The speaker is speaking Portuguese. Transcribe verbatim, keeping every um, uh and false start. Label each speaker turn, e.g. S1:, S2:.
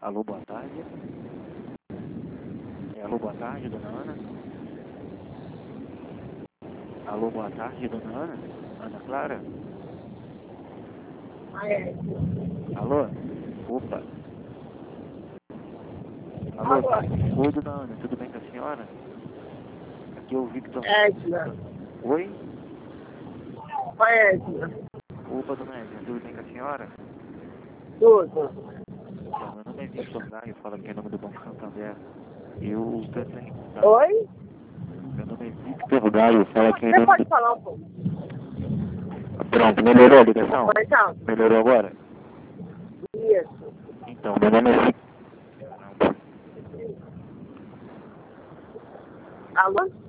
S1: Alô, boa tarde. É, alô, boa tarde, dona Ana. Alô, boa tarde, dona Ana. Ana Clara.
S2: É.
S1: Alô? Opa. Alô?
S2: Alô?
S1: Oi, dona Ana, tudo bem com a senhora? Aqui é o Victor.
S2: Edna.
S1: Oi?
S2: Oi, Edna.
S1: Opa, dona Edna, tudo bem com a senhora?
S2: Tudo.
S1: Então, meu nome é Victor Gaio, falo aqui em nome do Banco Santander. Eu estou entrando em contato.
S2: Oi?
S1: Meu nome é Victor Gaio, falo aqui em
S2: Você
S1: nome
S2: pode
S1: do...
S2: falar um pouco?
S1: Pronto, melhorou a ligação?
S2: Oi, então.
S1: Melhorou agora?
S2: Isso.
S1: Então, meu nome é Victor.
S2: Alô?